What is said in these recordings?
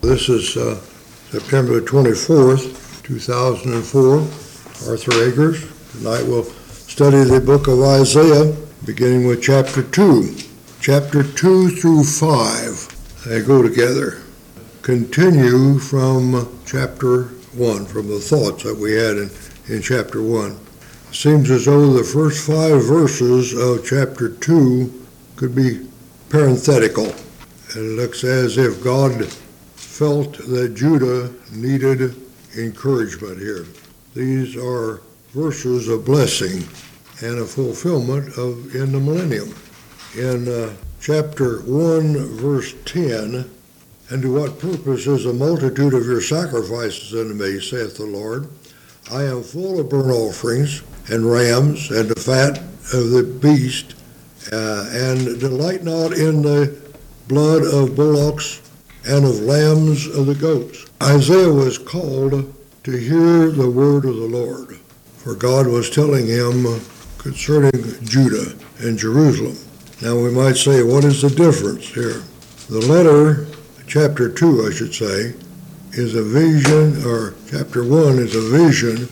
This is September 24th, 2004. Arthur Akers. Tonight we'll study the book of Isaiah, beginning with chapter 2. Chapter 2 through 5, they go together. Continue from chapter 1, from the thoughts that we had in chapter 1. It seems as though the first 5 verses of chapter 2 could be parenthetical. It looks as if God felt that Judah needed encouragement here. These are verses of blessing and a fulfillment in the millennium. In chapter 1, verse 10, "And to what purpose is the multitude of your sacrifices unto me, saith the Lord? I am full of burnt offerings and rams and the fat of the beast, and delight not in the blood of bullocks and of lambs of the goats." Isaiah was called to hear the word of the Lord, for God was telling him concerning Judah and Jerusalem. Now we might say, what is the difference here? The letter, chapter 2 I should say, is a vision, or chapter 1 is a vision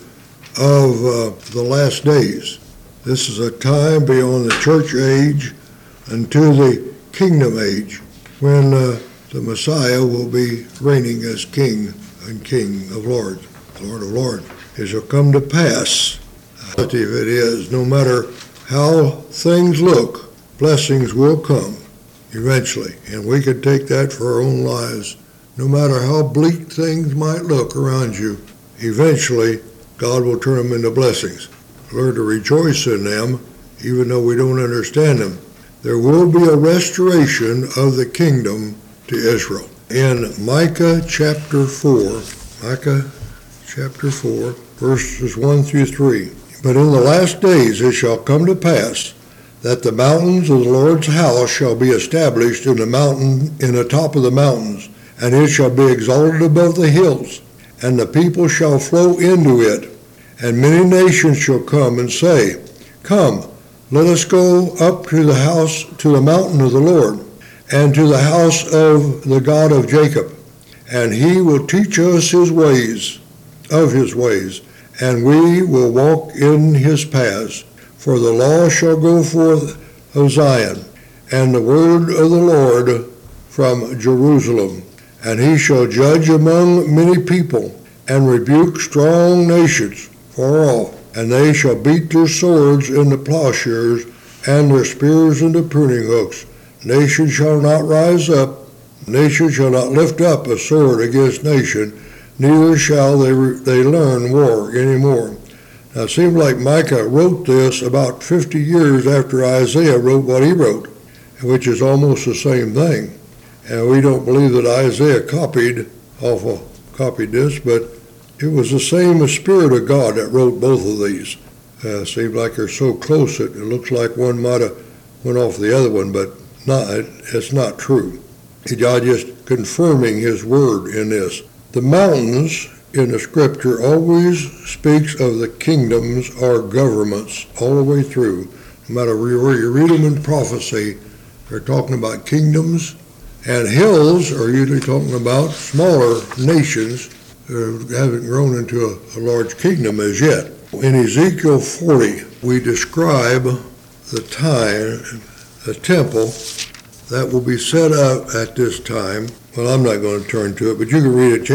of the last days. This is a time beyond the church age until the kingdom age, when the Messiah will be reigning as King and King of Lords, Lord of Lords. It shall come to pass, if it is, no matter how things look, blessings will come eventually, and we could take that for our own lives. No matter how bleak things might look around you, eventually God will turn them into blessings. Learn to rejoice in them, even though we don't understand them. There will be a restoration of the kingdom to Israel. In Micah chapter 4, verses 1 through 3, "But in the last days it shall come to pass that the mountains of the Lord's house shall be established in the top of the mountains, and it shall be exalted above the hills, and the people shall flow into it. And many nations shall come and say, Come, let us go up to the mountain of the Lord, and to the house of the God of Jacob. And he will teach us his ways, and we will walk in his paths. For the law shall go forth of Zion, and the word of the Lord from Jerusalem. And he shall judge among many people, and rebuke strong nations far off. And they shall beat their swords into plowshares, and their spears into pruning hooks. Nation shall not rise up, nation shall not lift up a sword against nation, neither shall they learn war any more." Now it seems like Micah wrote this about 50 years after Isaiah wrote what he wrote, which is almost the same thing. And we don't believe that Isaiah copied this, but it was the same Spirit of God that wrote both of these. Seems like they're so close that it looks like one might have went off the other one, but it's not true. God just confirming his word in this. The mountains in the scripture always speaks of the kingdoms or governments all the way through. No matter where you read them in prophecy, they're talking about kingdoms, and hills are usually talking about smaller nations who haven't grown into a large kingdom as yet. In Ezekiel 40, we describe the temple that will be set up at this time. Well, I'm not going to turn to it, but you can read it.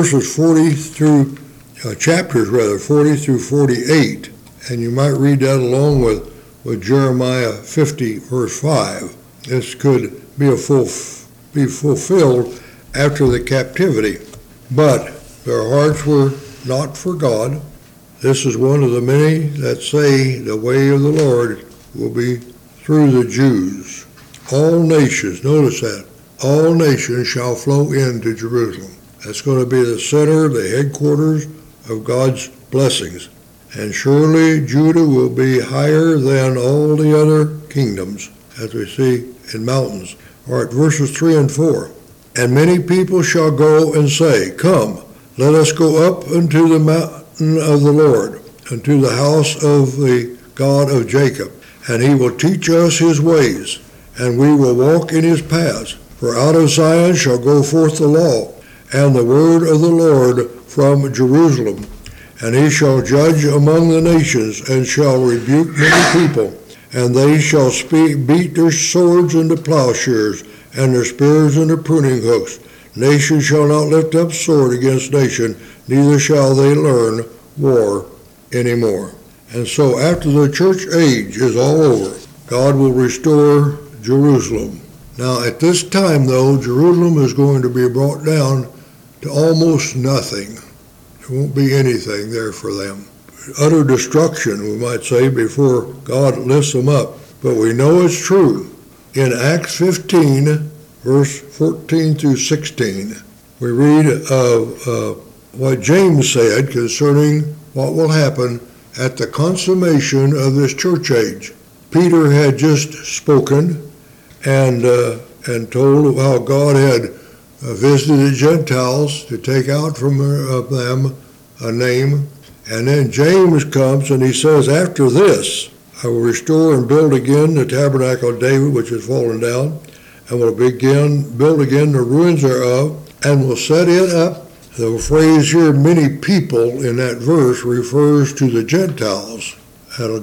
Chapters 40 through 48, and you might read that along with Jeremiah 50, verse 5. This could be fulfilled after the captivity, but their hearts were not for God. This is one of the many that say the way of the Lord will be through the Jews. All nations, notice that, all nations shall flow into Jerusalem. That's going to be the center, the headquarters of God's blessings. And surely Judah will be higher than all the other kingdoms, as we see in mountains. All right, verses 3 and 4. "And many people shall go and say, Come, let us go up unto the mountain of the Lord, unto the house of the God of Jacob. And he will teach us his ways, and we will walk in his paths. For out of Zion shall go forth the law, and the word of the Lord from Jerusalem. And he shall judge among the nations, and shall rebuke many people. And they shall beat their swords into plowshares, and their spears into pruning hooks. Nation shall not lift up sword against nation, neither shall they learn war anymore. And so after the church age is all over, God will restore Jerusalem. Now at this time, though, Jerusalem is going to be brought down to almost nothing. There won't be anything there for them. Utter destruction, we might say, before God lifts them up. But we know it's true. In Acts 15, verse 14 through 16, we read of what James said concerning what will happen at the consummation of this church age. Peter had just spoken and told how God had visited the Gentiles to take out from them a name. And then James comes and he says, after this, I will restore and build again the tabernacle of David, which has fallen down, and will build again the ruins thereof, and will set it up. The phrase here, many people, in that verse refers to the Gentiles. They'll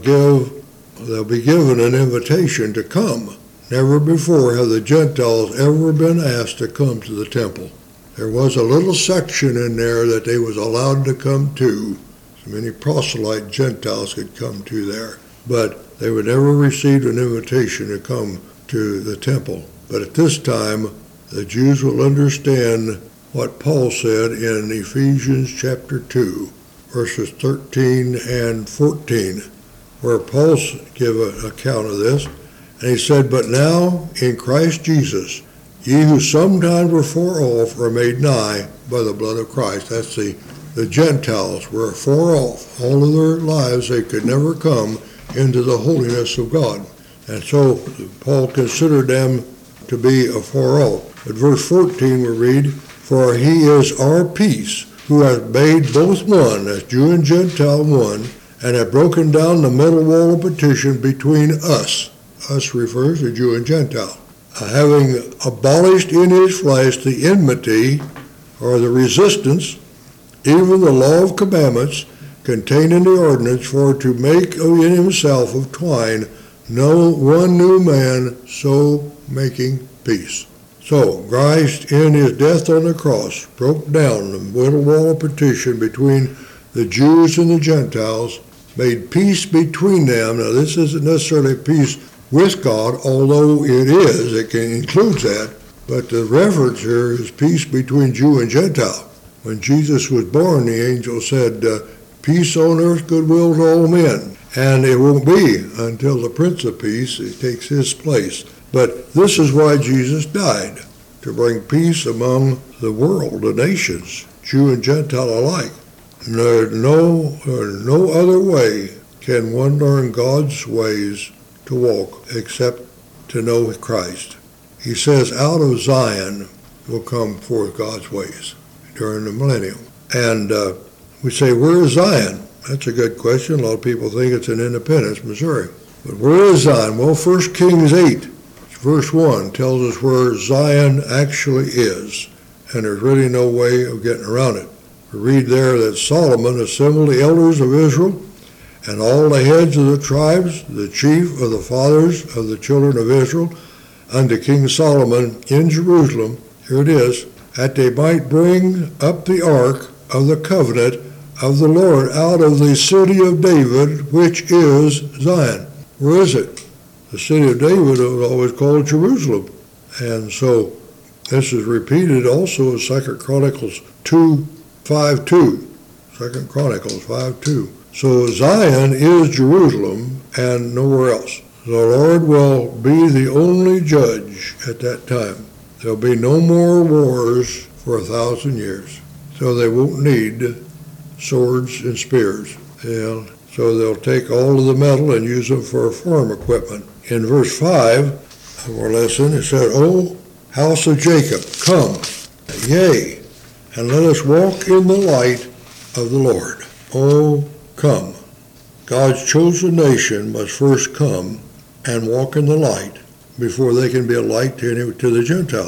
be given an invitation to come. Never before have the Gentiles ever been asked to come to the temple. There was a little section in there that they was allowed to come to. So many proselyte Gentiles could come to there. But they would never receive an invitation to come to the temple. But at this time, the Jews will understand what Paul said in Ephesians chapter 2, verses 13 and 14, where Paul gives an account of this. And he said, but now in Christ Jesus, ye who sometimes were far off are made nigh by the blood of Christ. That's the Gentiles were far off. All of their lives they could never come into the holiness of God. And so Paul considered them to be afar off. At verse 14 we read, for he is our peace, who hath made both one, as Jew and Gentile one, and hath broken down the middle wall of partition between us. Us refers to Jew and Gentile. Having abolished in his flesh the enmity, or the resistance, even the law of commandments contained in the ordinance, for to make in himself of twine no one new man, so making peace. So Christ in his death on the cross broke down the middle wall of partition between the Jews and the Gentiles, made peace between them. Now this isn't necessarily peace with God, although it includes that, but the reference here is peace between Jew and Gentile. When Jesus was born, the angel said, peace on earth, goodwill to all men. And it won't be until the Prince of Peace takes his place. But this is why Jesus died, to bring peace among the world, the nations, Jew and Gentile alike. No other way can one learn God's ways to walk except to know Christ. He says, out of Zion will come forth God's ways during the millennium. And we say, where is Zion? That's a good question. A lot of people think it's in Independence, Missouri. But where is Zion? Well, 1 Kings 8, verse 1 tells us where Zion actually is. And there's really no way of getting around it. We read there that Solomon assembled the elders of Israel and all the heads of the tribes, the chief of the fathers of the children of Israel, unto King Solomon in Jerusalem, here it is, that they might bring up the ark of the covenant of the Lord out of the city of David, which is Zion. Where is it? The city of David was always called Jerusalem. And so this is repeated also in 2 Chronicles 2:5-2. 2 Chronicles 5:2. So Zion is Jerusalem and nowhere else. The Lord will be the only judge at that time. There'll be no more wars for 1,000 years. So they won't need swords and spears. So they'll take all of the metal and use them for farm equipment. In verse 5 of our lesson, it said, O house of Jacob, come, yea, and let us walk in the light of the Lord. Oh, come. God's chosen nation must first come and walk in the light before they can be a light to the Gentiles.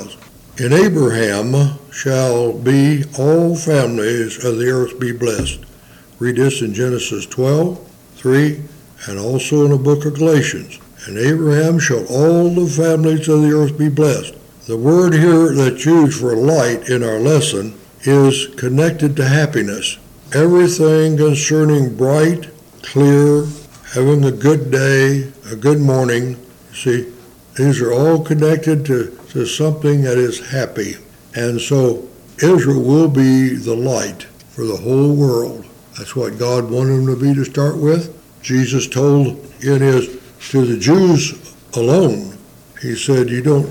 In Abraham shall be all families of the earth be blessed. Read this in Genesis 12:3, and also in the book of Galatians. In Abraham shall all the families of the earth be blessed. The word here that's used for light in our lesson is connected to happiness. Everything concerning bright, clear, having a good day, a good morning. See, these are all connected to something that is happy. And so Israel will be the light for the whole world. That's what God wanted them to be to start with. Jesus told to the Jews alone, he said, you don't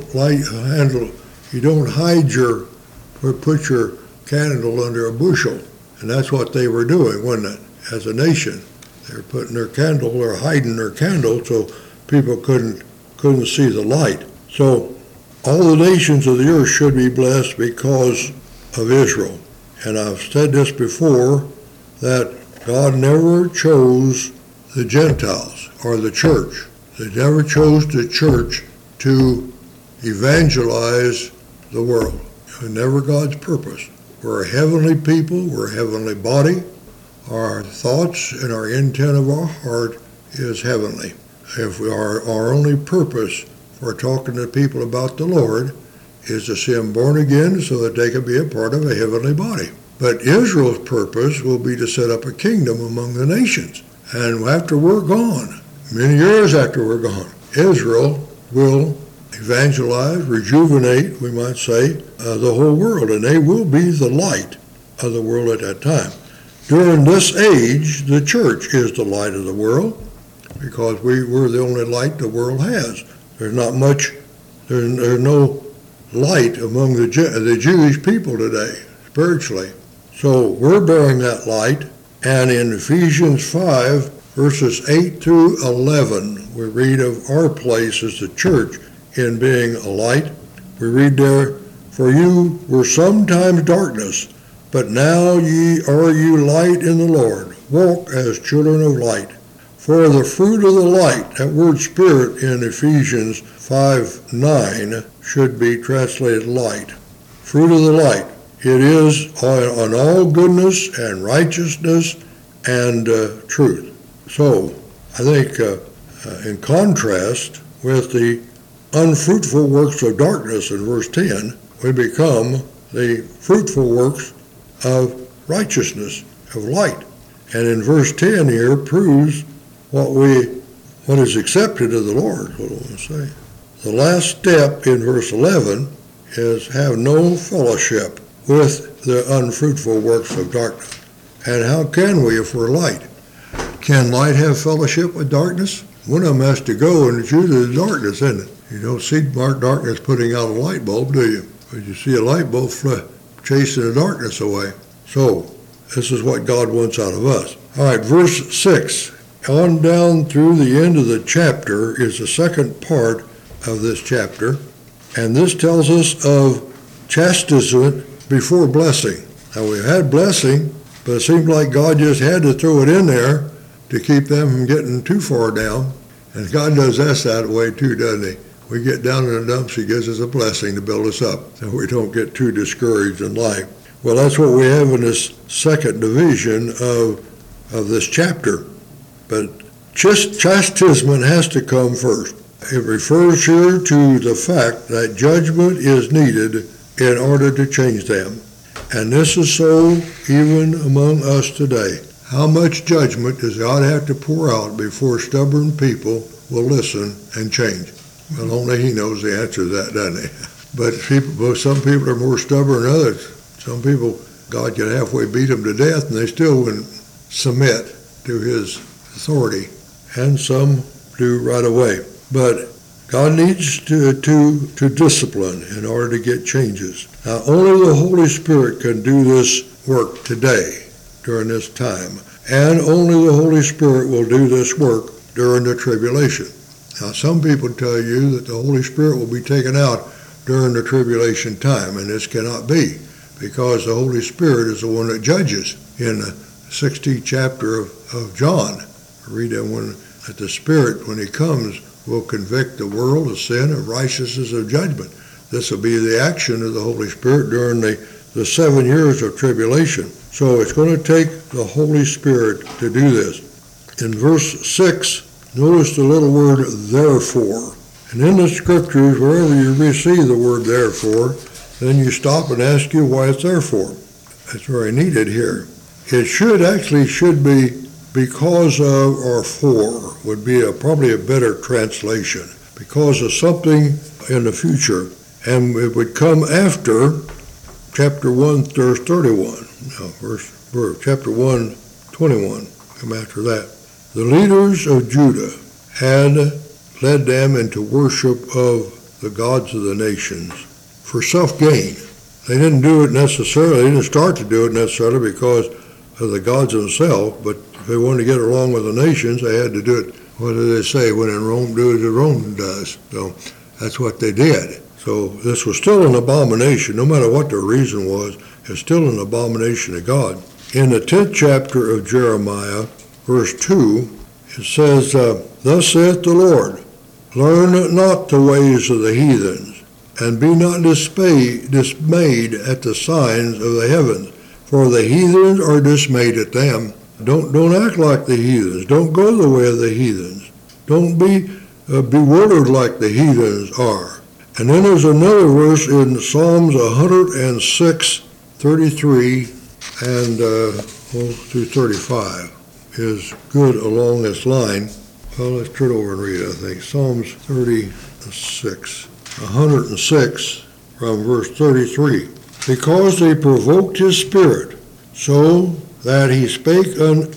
hide or put your candle under a bushel. And that's what they were doing, wasn't it? As a nation, they were putting their candle or hiding their candle so people couldn't see the light. So all the nations of the earth should be blessed because of Israel. And I've said this before, that God never chose the Gentiles or the church. They never chose the church to evangelize the world. It was never God's purpose. We're a heavenly people, we're a heavenly body. Our thoughts and our intent of our heart is heavenly. If our only purpose for talking to people about the Lord is to see them born again so that they can be a part of a heavenly body. But Israel's purpose will be to set up a kingdom among the nations. And after we're gone, many years after we're gone, Israel will evangelize, rejuvenate, we might say, the whole world. And they will be the light of the world at that time. During this age, the church is the light of the world because we're the only light the world has. There's no light among the Jewish people today, spiritually. So we're bearing that light, and in Ephesians 5, verses 8 through 11, we read of our place as the church in being a light. We read there, for you were sometimes darkness, but now ye are light in the Lord. Walk as children of light. For the fruit of the light, that word spirit in Ephesians 5:9 should be translated light. Fruit of the light. It is on all goodness and righteousness and truth. So I think in contrast with the unfruitful works of darkness in verse 10, we become the fruitful works of righteousness, of light. And in verse 10 here proves what is accepted of the Lord, what I want to say. The last step in verse 11 is have no fellowship with the unfruitful works of darkness. And how can we if we're light? Can light have fellowship with darkness? One of them has to go, and it's usually the darkness, isn't it? You don't see darkness putting out a light bulb, do you? But you see a light bulb chasing the darkness away. So this is what God wants out of us. All right, verse 6. On down through the end of the chapter is the second part of this chapter, and this tells us of chastisement before blessing. Now we've had blessing, but it seems like God just had to throw it in there to keep them from getting too far down. And God does us that way too, doesn't he? We get down in the dumps, he gives us a blessing to build us up, so we don't get too discouraged in life. Well, that's what we have in this second division of this chapter. But chastisement has to come first. It refers here to the fact that judgment is needed in order to change them. And this is so even among us today. How much judgment does God have to pour out before stubborn people will listen and change? Well, only he knows the answer to that, doesn't he? But some people are more stubborn than others. Some people, God can halfway beat them to death and they still wouldn't submit to his authority. And some do right away. But God needs to discipline in order to get changes. Now, only the Holy Spirit can do this work today, during this time. And only the Holy Spirit will do this work during the tribulation. Now, some people tell you that the Holy Spirit will be taken out during the tribulation time, and this cannot be, because the Holy Spirit is the one that judges. In the 16th chapter of John, read that the Spirit, when he comes, will convict the world of sin, of righteousness, of judgment. This will be the action of the Holy Spirit during the 7 years of tribulation. So it's going to take the Holy Spirit to do this. In verse 6, notice the little word therefore. And in the scriptures, wherever you receive the word therefore, then you stop and ask you why it's therefore. That's very needed here. It should be because of or for would be probably a better translation. Because of something in the future. And it would come after chapter 1, verse 31. No, chapter 1, 21. Come after that. The leaders of Judah had led them into worship of the gods of the nations for self-gain. They didn't do it necessarily, they didn't start to do it necessarily because of the gods themselves, but if they wanted to get along with the nations, they had to do it. What do they say? When in Rome, do as Rome does. So that's what they did. So this was still an abomination, no matter what the reason was, it's still an abomination to God. In the 10th chapter of Jeremiah, verse 2, it says, Thus saith the Lord, learn not the ways of the heathens, and be not dismayed at the signs of the heavens, for the heathens are dismayed at them. Don't act like the heathens. Don't go the way of the heathens. Don't be bewildered like the heathens are. And then there's another verse in Psalms 106, 33, and through 35 is good along this line. Well, let's turn over and read it, I think. Psalms 106, from verse 33. Because they provoked his spirit, so that he spake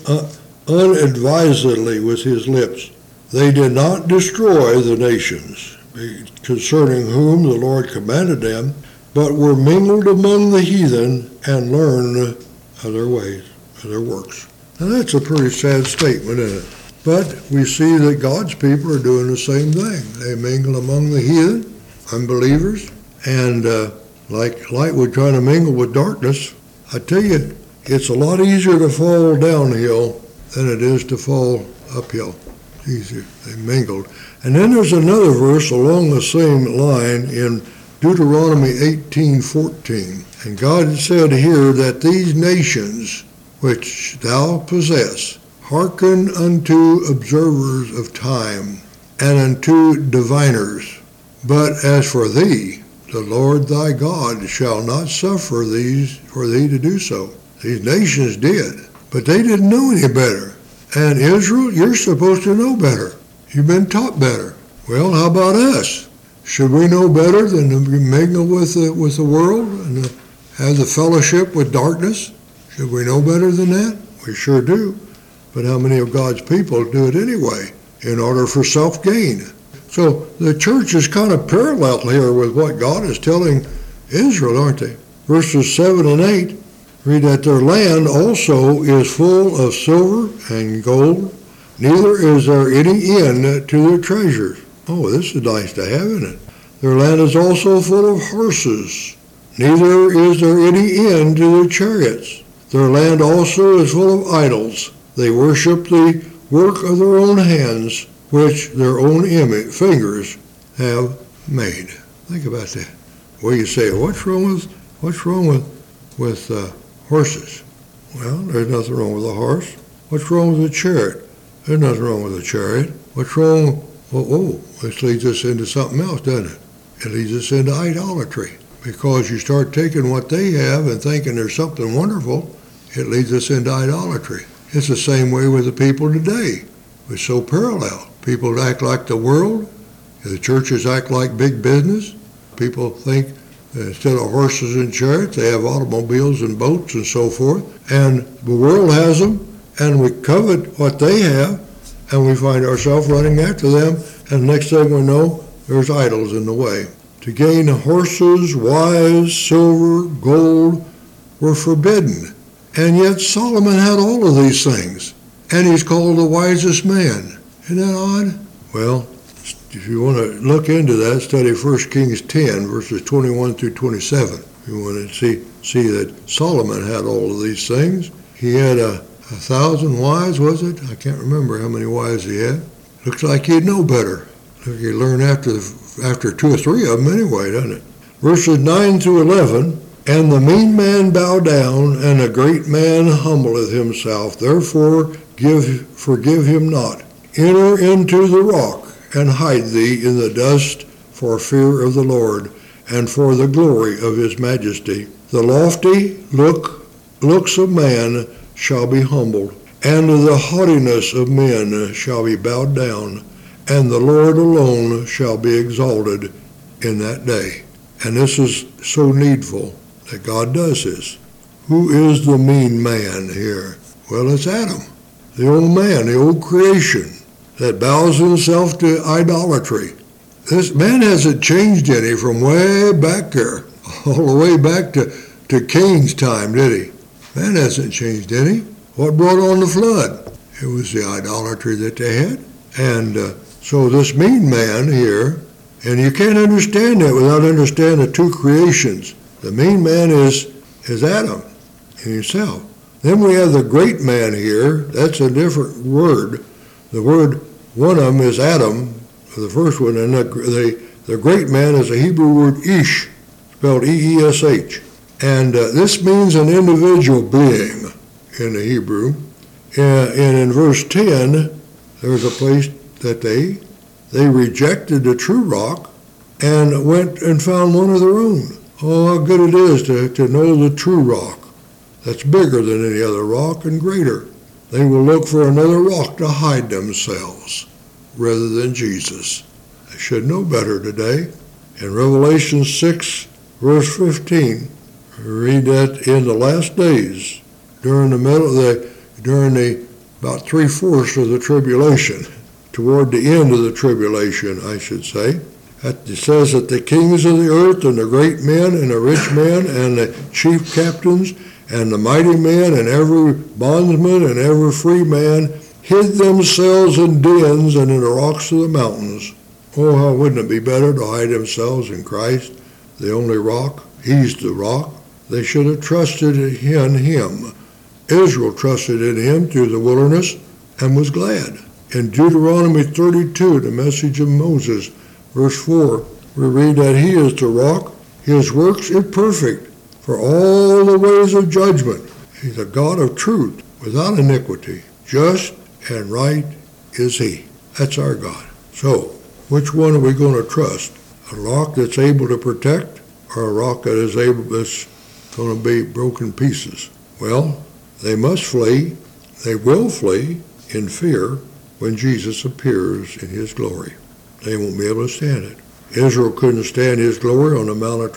unadvisedly with his lips. They did not destroy the nations, concerning whom the Lord commanded them, but were mingled among the heathen and learned of their ways, of their works. Now that's a pretty sad statement, isn't it? But we see that God's people are doing the same thing. They mingle among the heathen, unbelievers, and like light would try to mingle with darkness. I tell you, it's a lot easier to fall downhill than it is to fall uphill. It's easier. They mingled. And then there's another verse along the same line in Deuteronomy 18:14. And God said here that these nations which thou possess hearken unto observers of time and unto diviners. But as for thee, the Lord thy God shall not suffer for thee to do so. These nations did, but they didn't know any better. And Israel, you're supposed to know better. You've been taught better. Well, how about us? Should we know better than to mingle with the world and have the fellowship with darkness? Should we know better than that? We sure do. But how many of God's people do it anyway in order for self-gain? So the church is kind of parallel here with what God is telling Israel, aren't they? Verses 7 and 8 read that their land also is full of silver and gold, neither is there any end to their treasures. Oh, this is nice to have, isn't it? Their land is also full of horses, neither is there any end to their chariots. Their land also is full of idols. They worship the work of their own hands, which their own fingers have made. Think about that. Well, you say, what's wrong with horses? Well, there's nothing wrong with a horse. What's wrong with a chariot? There's nothing wrong with a chariot. What's wrong? This leads us into something else, doesn't it? It leads us into idolatry. Because you start taking what they have and thinking there's something wonderful, it leads us into idolatry. It's the same way with the people today. It's so parallel. People act like the world. The churches act like big business. People think instead of horses and chariots, they have automobiles and boats and so forth. And the world has them, and we covet what they have, and we find ourselves running after them, and next thing we know, there's idols in the way. To gain horses, wives, silver, gold were forbidden. And yet Solomon had all of these things, and he's called the wisest man. Isn't that odd? Well, if you want to look into that, study 1 Kings 10, verses 21 through 27. You want to see that Solomon had all of these things. He had 1,000 wives, was it? I can't remember how many wives he had. Looks like he'd know better. He learned after 2 or 3 of them anyway, doesn't it? Verses 9 through 11, and the mean man bow down, and a great man humbleth himself. Therefore forgive him not. Enter into the rock, and hide thee in the dust for fear of the Lord, and for the glory of his majesty. The lofty looks of man shall be humbled, and the haughtiness of men shall be bowed down, and the Lord alone shall be exalted in that day. And this is so needful that God does this. Who is the mean man here? Well, it's Adam, the old man, the old creation that bows himself to idolatry. This man hasn't changed any from way back there, all the way back to Cain's time, did he? Man hasn't changed any. What brought on the flood? It was the idolatry that they had. And so this mean man here, and you can't understand that without understanding the two creations. The mean man is Adam in himself. Then we have the great man here. That's a different word. The word, one of them is Adam, the first one, and the great man is a Hebrew word ish, spelled E-E-S-H. And this means an individual being in the Hebrew. And in verse 10, there's a place that they rejected the true rock and went and found one of their own. Oh, how good it is to know the true rock that's bigger than any other rock and greater. They will look for another rock to hide themselves rather than Jesus. They should know better today. In Revelation 6, verse 15, read that in the last days, during about 3/4 of the tribulation, toward the end of the tribulation, I should say. It says that the kings of the earth and the great men and the rich men and the chief captains and the mighty men and every bondsman and every free man hid themselves in dens and in the rocks of the mountains. Oh, how wouldn't it be better to hide themselves in Christ, the only rock? He's the rock. They should have trusted in him. Israel trusted in him through the wilderness and was glad. In Deuteronomy 32, the message of Moses, verse 4, we read that he is the rock, his works are perfect, for all the ways of judgment. He's a God of truth, without iniquity. Just and right is he. That's our God. So, which one are we going to trust? A rock that's able to protect, or a rock that's going to be broken pieces? Well, they must flee, they will flee in fear when Jesus appears in his glory. They won't be able to stand it. Israel couldn't stand his glory on the Mount of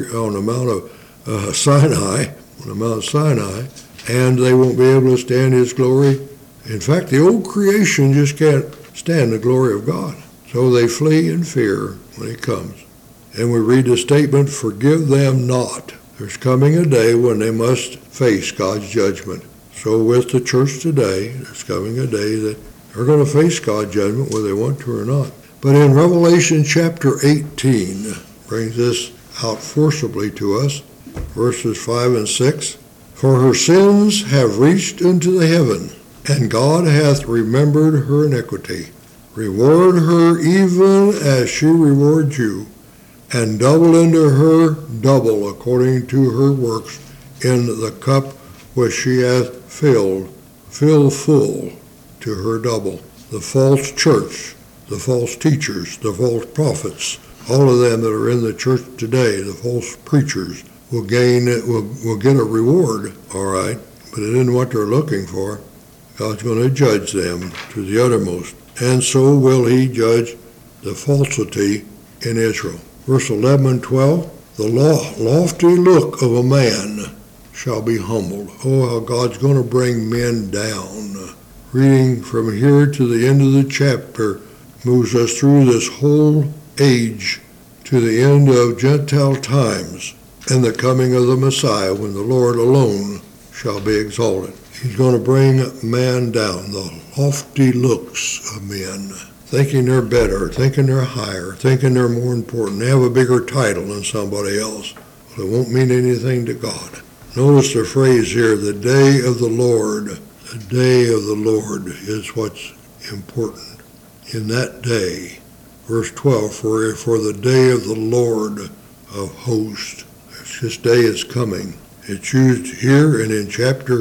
Sinai, and they won't be able to stand his glory. In fact, the old creation just can't stand the glory of God. So they flee in fear when he comes. And we read the statement, forgive them not. There's coming a day when they must face God's judgment. So with the church today, there's coming a day that they're going to face God's judgment whether they want to or not. But in Revelation chapter 18, brings this out forcibly to us, verses 5 and 6. For her sins have reached into the heaven, and God hath remembered her iniquity. Reward her even as she rewards you, and double into her double according to her works in the cup which she hath filled full to her double. The false church, the false teachers, the false prophets, all of them that are in the church today, the false preachers, will get a reward, all right, but it isn't what they're looking for. God's going to judge them to the uttermost, and so will he judge the falsity in Israel. Verse 11 and 12, the lofty look of a man shall be humbled. Oh, how God's going to bring men down. Reading from here to the end of the chapter moves us through this whole age to the end of Gentile times and the coming of the Messiah when the Lord alone shall be exalted. He's going to bring man down, the lofty looks of men, thinking they're better, thinking they're higher, thinking they're more important. They have a bigger title than somebody else. Well, it won't mean anything to God. Notice the phrase here, the day of the Lord. The day of the Lord is what's important. In that day, verse 12, for the day of the Lord of hosts. This day is coming. It's used here and in chapter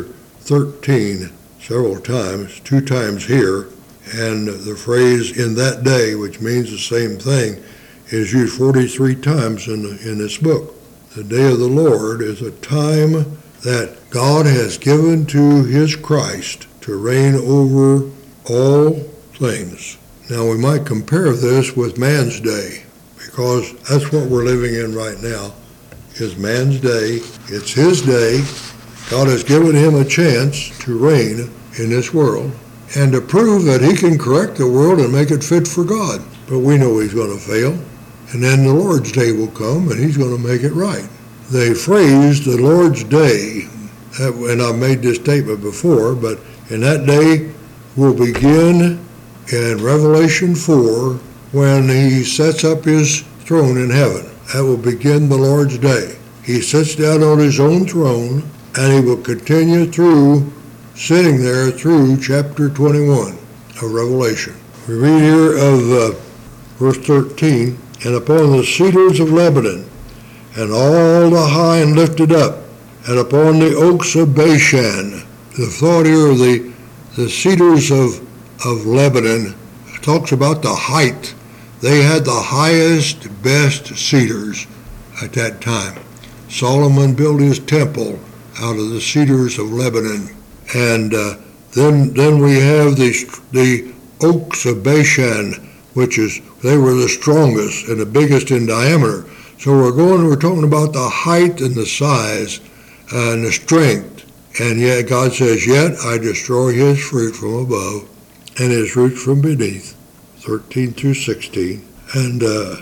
13 several times, 2 times here, and the phrase "in that day," which means the same thing, is used 43 times in this book. The day of the Lord is a time that God has given to his Christ to reign over all things. Now we might compare this with man's day, because that's what we're living in right now, is man's day. It's his day. God has given him a chance to reign in this world and to prove that he can correct the world and make it fit for God. But we know he's going to fail. And then the Lord's day will come and he's going to make it right. They phrase the Lord's day, and I've made this statement before, but in that day will begin in Revelation 4 when he sets up his throne in heaven. That will begin the Lord's day. He sits down on his own throne and he will continue through sitting there through chapter 21 of Revelation. We read here of verse 13, "And upon the cedars of Lebanon, and all the high and lifted up, and upon the oaks of Bashan." The thought here of the cedars of Lebanon talks about the height. They had the highest, best cedars at that time. Solomon built his temple out of the cedars of Lebanon. And then we have the oaks of Bashan, they were the strongest and the biggest in diameter. So we're talking about the height and the size and the strength. And yet God says, "Yet I destroy his fruit from above and his roots from beneath," 13 through 16. "And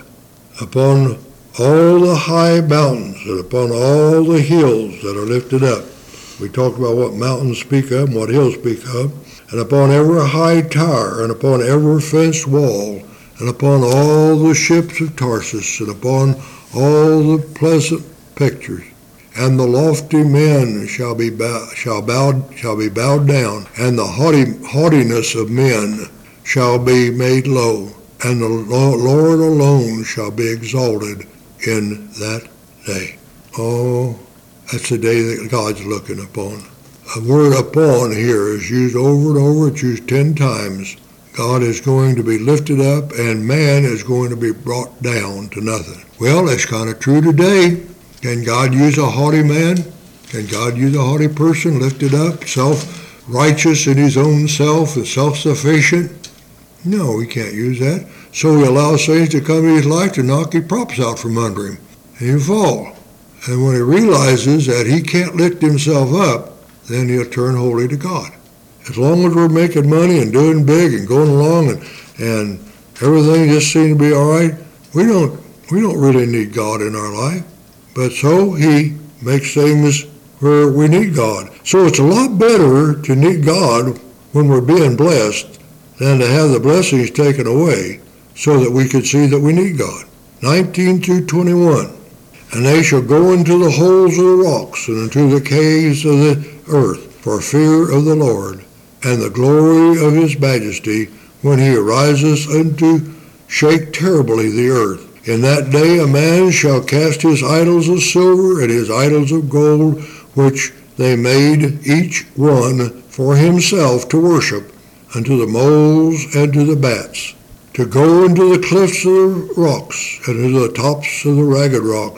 upon all the high mountains and upon all the hills that are lifted up." We talk about what mountains speak of and what hills speak of. "And upon every high tower and upon every fenced wall and upon all the ships of Tarsus and upon all the pleasant pictures. And the lofty men shall be bowed down, and the haughtiness of men shall be made low, and the Lord alone shall be exalted in that day." Oh, that's the day that God's looking upon. The word "upon" here is used over and over. It's used 10 times. God is going to be lifted up, and man is going to be brought down to nothing. Well, that's kind of true today. Can God use a haughty man? Can God use a haughty person, lifted up, self-righteous in his own self and self-sufficient? No, he can't use that. So he allows things to come in his life to knock his props out from under him, and he'll fall. And when he realizes that he can't lift himself up, then he'll turn wholly to God. As long as we're making money and doing big and going along and everything just seems to be all right, we don't really need God in our life. But so he makes things where we need God. So it's a lot better to need God when we're being blessed than to have the blessings taken away so that we could see that we need God. 19 through 21. "And they shall go into the holes of the rocks and into the caves of the earth for fear of the Lord and the glory of his majesty when he arises unto shake terribly the earth. In that day a man shall cast his idols of silver and his idols of gold, which they made each one for himself to worship, unto the moles and to the bats, to go into the cliffs of the rocks and into the tops of the ragged rock,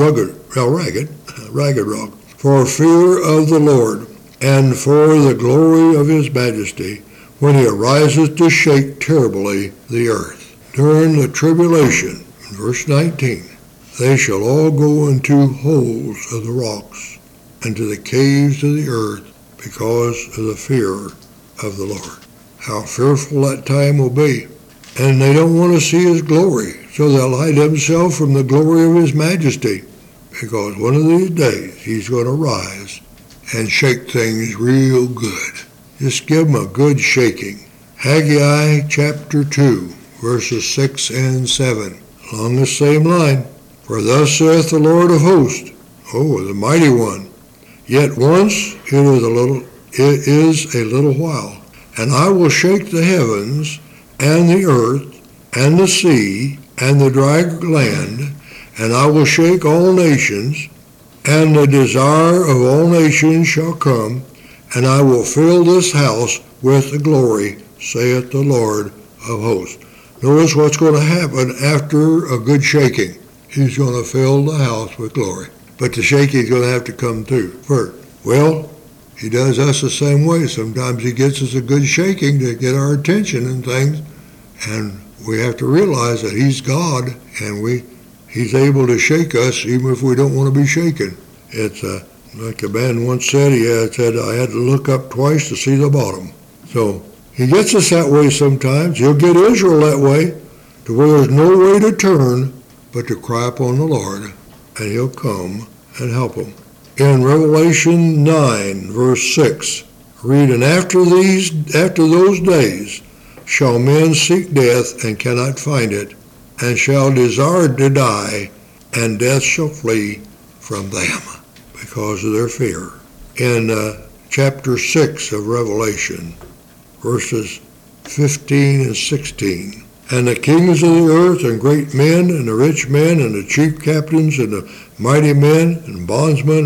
for fear of the Lord and for the glory of his majesty, when he arises to shake terribly the earth." During the tribulation, verse 19, "They shall all go into holes of the rocks and to the caves of the earth because of the fear of the Lord." How fearful that time will be. And they don't want to see his glory, so they'll hide themselves from the glory of his majesty, because one of these days he's going to rise and shake things real good. Just give them a good shaking. Haggai chapter 2, verses 6 and 7. Along the same line. "For thus saith the Lord of hosts," the mighty one, "Yet once it is a little while, and I will shake the heavens and the earth and the sea and the dry land, and I will shake all nations, and the desire of all nations shall come, and I will fill this house with glory, saith the Lord of hosts. Notice what's going to happen after a good shaking. He's going to fill the house with glory. But the shaking is going to have to come too first. Well, he does us the same way. Sometimes he gets us a good shaking to get our attention and things, and we have to realize that he's God, and he's able to shake us even if we don't want to be shaken. It's like a man once said, I had to look up twice to see the bottom. So he gets us that way sometimes. He'll get Israel that way, to where there's no way to turn but to cry upon the Lord, and he'll come and help them. In Revelation 9, verse 6, read, and after those days shall men seek death and cannot find it, and shall desire to die, and death shall flee from them because of their fear. In chapter 6 of Revelation, verses 15 and 16, and the kings of the earth, and great men, and the rich men, and the chief captains, and the mighty men, and bondsmen,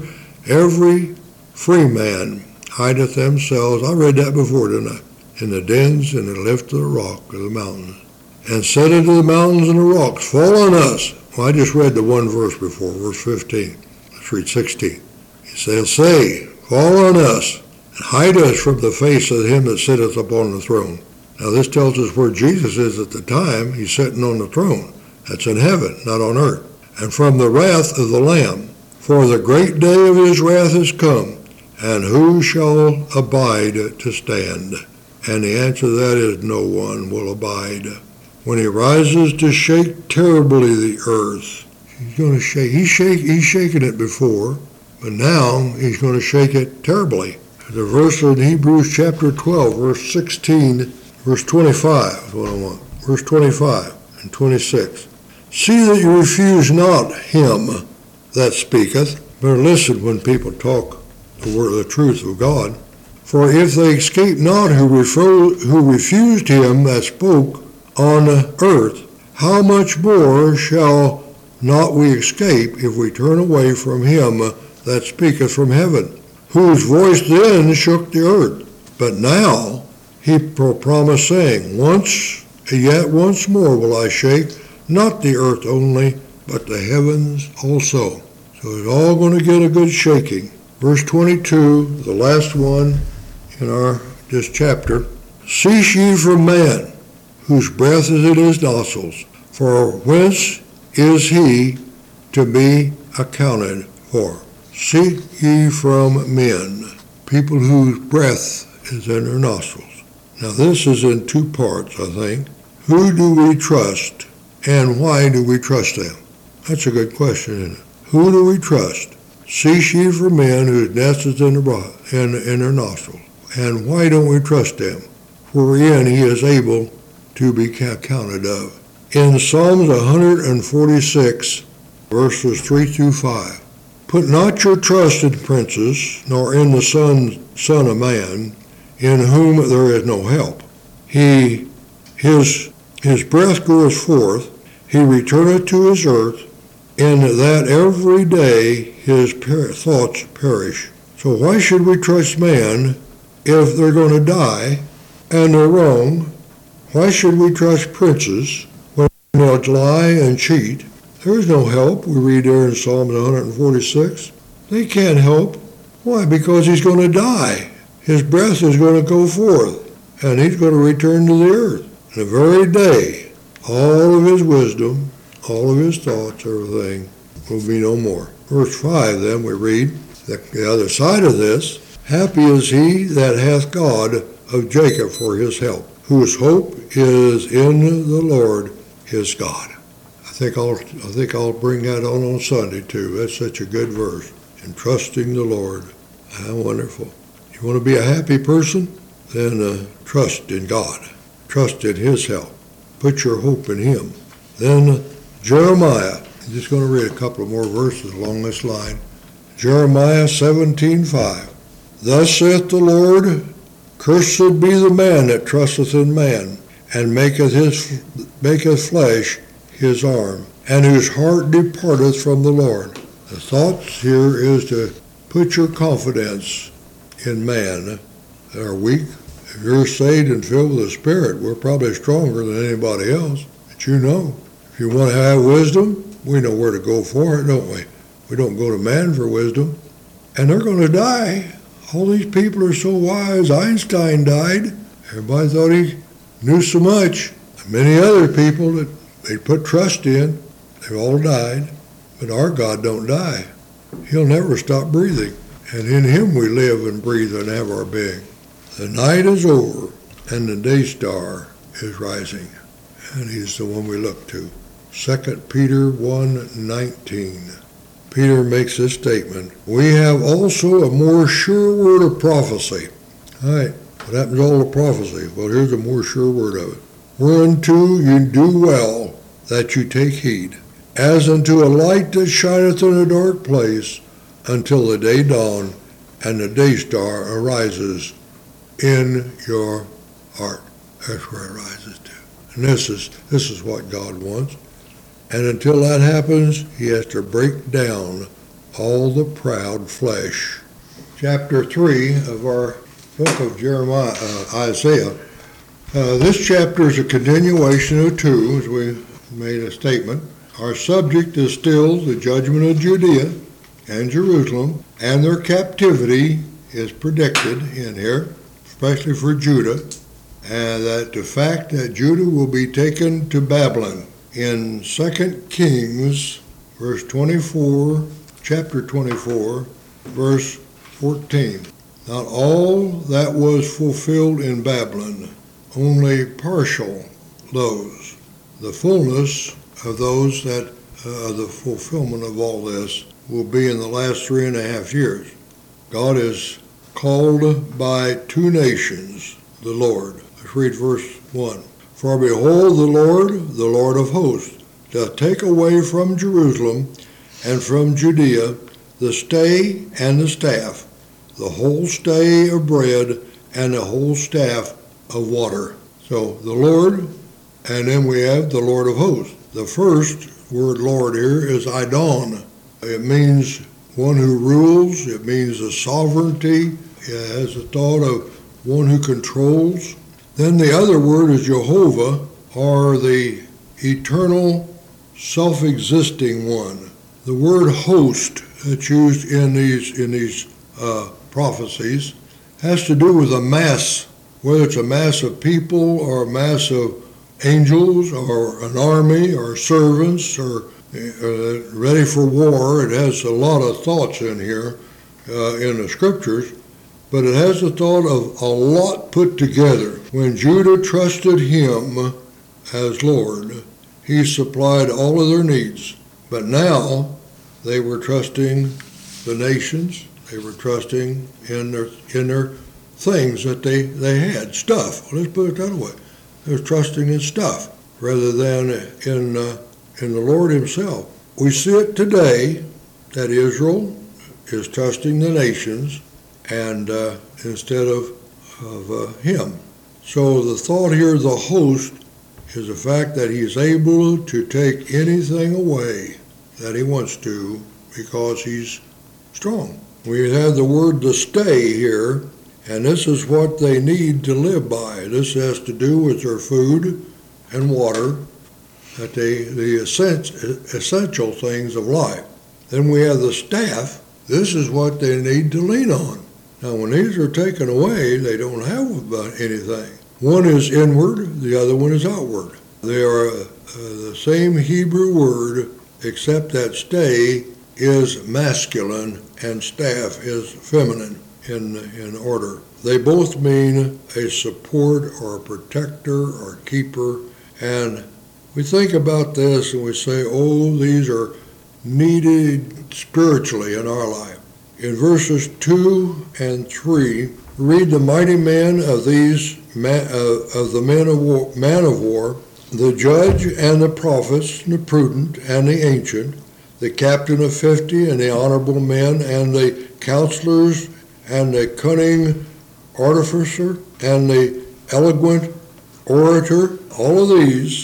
every free man hideth themselves. I read that before, didn't I? In the dens and the lift of the rock of the mountains, and said unto the mountains and the rocks, fall on us. Well, I just read the one verse before, verse 15. Let's read 16. He says, say, fall on us, and hide us from the face of him that sitteth upon the throne. Now this tells us where Jesus is at the time. He's sitting on the throne. That's in heaven, not on earth. And from the wrath of the Lamb. For the great day of his wrath is come, and who shall abide to stand? And the answer to that is no one will abide. When he rises to shake terribly the earth, he's going to shake. He's shaken it before, but now he's going to shake it terribly. The verse in Hebrews chapter 12, verse 16, verse 25 is what I want. Verse 25 and 26. See that you refuse not him that speaketh. Better listen when people talk the word of the truth of God. For if they escape not who refused him that spoke on earth, how much more shall not we escape if we turn away from him that speaketh from heaven, whose voice then shook the earth? But now he promised, saying, yet once more will I shake, not the earth only, but the heavens also. So it's all going to get a good shaking. Verse 22, the last one in this chapter. Cease ye from man, whose breath is in his nostrils, for whence is he to be accounted for? Seek ye from men, people whose breath is in their nostrils. Now this is in two parts, I think. Who do we trust, and why do we trust them? That's a good question, isn't it? Who do we trust? Cease ye from men whose nest is in their nostrils. And why don't we trust them? Wherein he is able to be counted of. In Psalms 146, verses 3 through 5, put not your trust in princes, nor in the Son of Man, in whom there is no help. His breath goeth forth, he returneth to his earth, in that every day his thoughts perish. So why should we trust man if they're going to die and they're wrong? Why should we trust princes when they'll lie and cheat? There is no help, we read there in Psalm 146. They can't help. Why? Because he's going to die. His breath is going to go forth, and he's going to return to the earth. And the very day, all of his wisdom, all of his thoughts, everything, will be no more. Verse 5, then, we read, the other side of this, happy is he that hath God of Jacob for his help, whose hope is in the Lord his God. I think I'll bring that on Sunday too. That's such a good verse. In trusting the Lord. How wonderful. You want to be a happy person? Then trust in God. Trust in his help. Put your hope in him. Then Jeremiah. I'm just going to read a couple of more verses along this line. Jeremiah 17:5. Thus saith the Lord, cursed be the man that trusteth in man, and maketh flesh his arm, and whose heart departeth from the Lord. The thoughts here is to put your confidence in man that are weak. If you're saved and filled with the Spirit, we're probably stronger than anybody else. But you know, if you want to have wisdom, we know where to go for it, don't we? We don't go to man for wisdom. And they're going to die. All these people are so wise. Einstein died. Everybody thought he knew so much. Many other people that they put trust in, they've all died. But our God don't die. He'll never stop breathing. And in him we live and breathe and have our being. The night is over and the day star is rising. And he's the one we look to. 2 Peter 1:19. Peter makes this statement. We have also a more sure word of prophecy. All right, what happens to all the prophecy? Well, here's a more sure word of it. Whereunto you do well that you take heed, as unto a light that shineth in a dark place, until the day dawn and the day star arises in your heart. That's where it rises to. And this is what God wants. And until that happens, he has to break down all the proud flesh. Chapter 3 of our book of Isaiah. This chapter is a continuation of 2, as we made a statement. Our subject is still the judgment of Judea and Jerusalem, and their captivity is predicted in here, especially for Judah, and that the fact that Judah will be taken to Babylon. In 2 Kings, chapter 24, verse 14. Not all that was fulfilled in Babylon, only partial those. The fullness of those that, the fulfillment of all this will be in the last 3.5 years. God is called by 2 nations, the Lord. Let's read verse 1. For behold, the Lord of hosts, doth take away from Jerusalem and from Judea the stay and the staff, the whole stay of bread and the whole staff of water. So the Lord, and then we have the Lord of hosts. The first word Lord here is Adon. It means one who rules. It means a sovereignty. It has the thought of one who controls. Then the other word is Jehovah, or the eternal, self-existing one. The word host that's used in these prophecies has to do with a mass, whether it's a mass of people or a mass of angels or an army or servants or ready for war. It has a lot of thoughts in here in the scriptures. But it has the thought of a lot put together. When Judah trusted him as Lord, he supplied all of their needs. But now they were trusting the nations. They were trusting in their things that they had, stuff. Let's put it that way. They were trusting in stuff rather than in the Lord himself. We see it today that Israel is trusting the nations and instead of him. So the thought here, the host, is the fact that he's able to take anything away that he wants to because he's strong. We have the word to stay here, and this is what they need to live by. This has to do with their food and water, that the essential things of life. Then we have the staff. This is what they need to lean on. Now, when these are taken away, they don't have about anything. One is inward, the other one is outward. They are the same Hebrew word, except that stay is masculine and staff is feminine in order. They both mean a support or a protector or keeper. And we think about this and we say, oh, these are needed spiritually in our life. In verses 2 and 3, read the mighty men of these of the man of war, the judge and the prophets, and the prudent and the ancient, the captain of 50 and the honorable men, and the counselors and the cunning artificer and the eloquent orator. All of these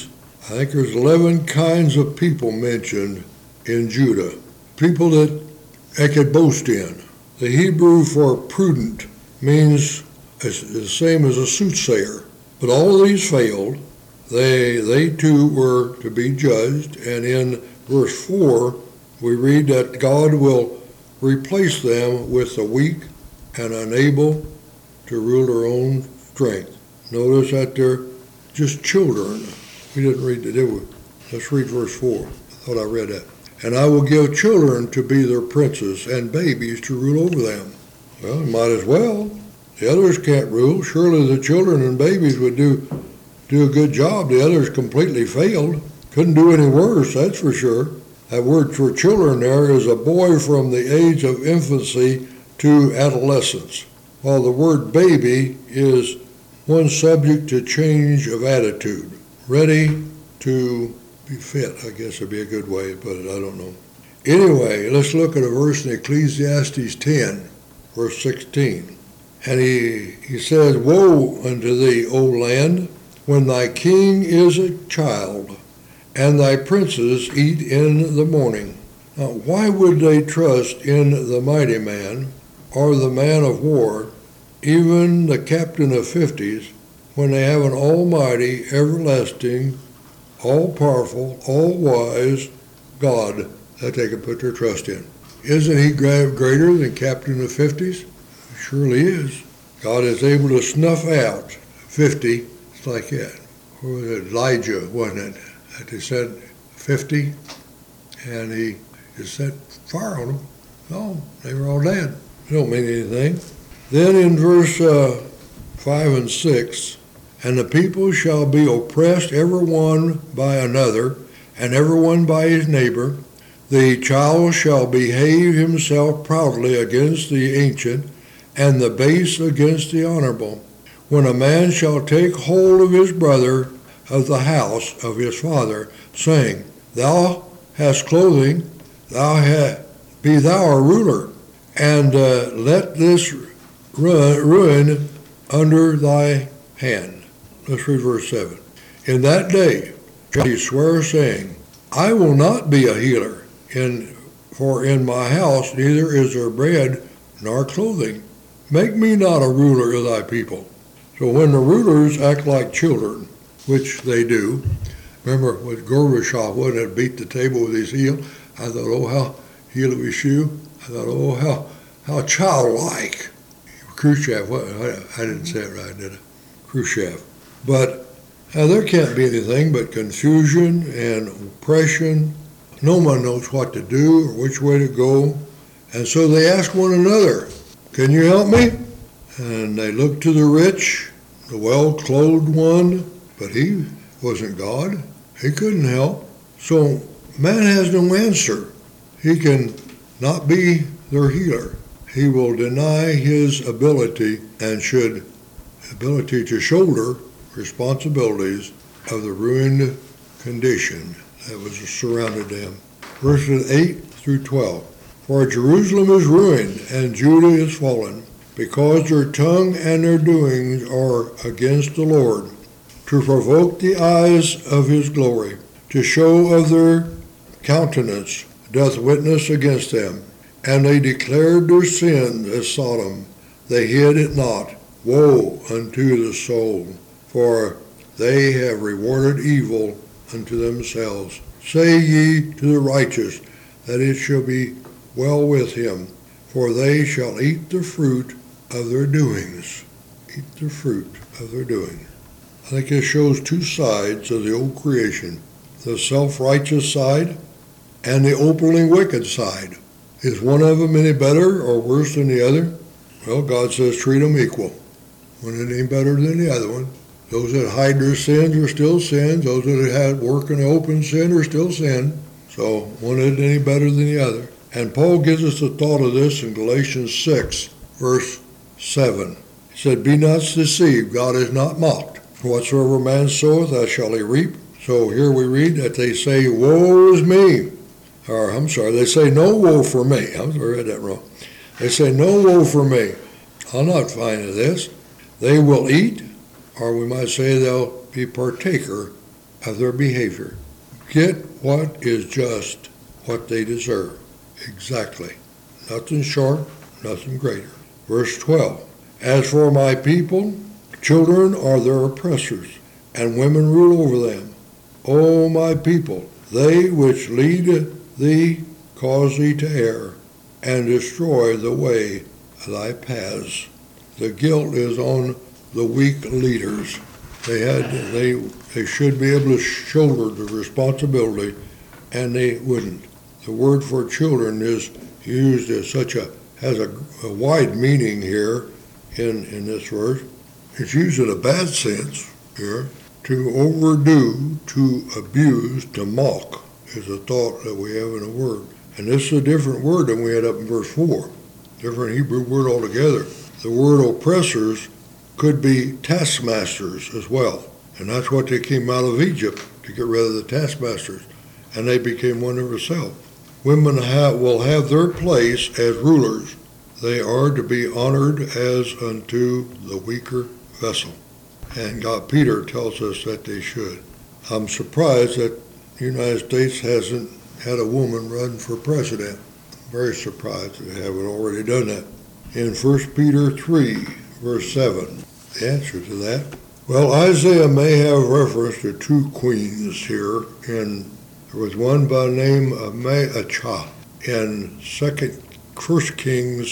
I think there's 11 kinds of people mentioned in Judah. People that they could boast in. The Hebrew for prudent means the same as a soothsayer. But all of these failed. They too were to be judged. And in verse 4, we read that God will replace them with the weak and unable to rule their own strength. Notice that they're just children. We didn't read it, did we? Let's read verse 4. I thought I read that. And I will give children to be their princes and babies to rule over them. Well, might as well. The others can't rule. Surely the children and babies would do a good job. The others completely failed. Couldn't do any worse, that's for sure. That word for children there is a boy from the age of infancy to adolescence, while the word baby is one subject to change of attitude, ready to be fit, I guess would be a good way to put it, I don't know. Anyway, let's look at a verse in Ecclesiastes 10, verse 16. And he says, Woe unto thee, O land, when thy king is a child, and thy princes eat in the morning. Now, why would they trust in the mighty man, or the man of war, even the captain of 50s, when they have an almighty, everlasting, all-powerful, all-wise God that they can put their trust in? Isn't he greater than captain of 50s? He surely is. God is able to snuff out 50. It's like that. Who was it? Elijah, wasn't it? That they said 50, and he just set fire on them. No, they were all dead. It don't mean anything. Then in verse 5 and 6, and the people shall be oppressed every one by another, and every one by his neighbor. The child shall behave himself proudly against the ancient, and the base against the honorable. When a man shall take hold of his brother of the house of his father, saying, Thou hast clothing, be thou a ruler, and let this ruin under thy hand. Let's read verse 7. In that day shall he swear, saying, I will not be a healer, for in my house neither is there bread nor clothing. Make me not a ruler of thy people. So when the rulers act like children, which they do, remember with Gorbachev, wasn't it, beat the table with his heel? I thought, oh, how heel of his shoe. I thought, oh, how childlike. Khrushchev, I didn't say it right, did I? Khrushchev. But there can't be anything but confusion and oppression. No one knows what to do or which way to go. And so they ask one another, can you help me? And they look to the rich, the well-clothed one, but he wasn't God. He couldn't help. So man has no answer. He can not be their healer. He will deny his ability to shoulder responsibilities of the ruined condition that was surrounded them. Verses 8 through 12. For Jerusalem is ruined and Judah is fallen, because their tongue and their doings are against the Lord, to provoke the eyes of his glory, to show of their countenance doth witness against them. And they declared their sins as Sodom, they hid it not. Woe unto the soul, for they have rewarded evil unto themselves. Say ye to the righteous, that it shall be well with him, for they shall eat the fruit of their doings. Eat the fruit of their doings. I think it shows two sides of the old creation, the self-righteous side and the openly wicked side. Is one of them any better or worse than the other? Well, God says treat them equal. One ain't any better than the other one. Those that hide their sins are still sins. Those that have work in open sin are still sin. So one isn't any better than the other. And Paul gives us a thought of this in Galatians 6, verse 7. He said, Be not deceived, God is not mocked. For whatsoever man soweth, that shall he reap. So here we read that they say, Woe is me. Or, I'm sorry, they say, No woe for me. I'm sorry, I read that wrong. They say, No woe for me. I'll not find of this. They will eat, or we might say they'll be partaker of their behavior. Get what is just what they deserve. Exactly. Nothing short, nothing greater. Verse 12. As for my people, children are their oppressors, and women rule over them. O my people, they which lead thee cause thee to err, and destroy the way of thy paths. The guilt is on the weak leaders. They should be able to shoulder the responsibility, and they wouldn't. The word for children is used as has a wide meaning here in this verse. It's used in a bad sense here. To overdo, to abuse, to mock is a thought that we have in a word. And this is a different word than we had up in verse 4. Different Hebrew word altogether. The word oppressors could be taskmasters as well. And that's what they came out of Egypt, to get rid of the taskmasters. And they became one themselves. Women will have their place as rulers. They are to be honored as unto the weaker vessel. And Peter tells us that they should. I'm surprised that the United States hasn't had a woman run for president. Very surprised they haven't already done that. In 1 Peter 3, verse 7, the answer to that. Well, Isaiah may have reference to two queens here. And there was one by the name of Maachah in 1 Kings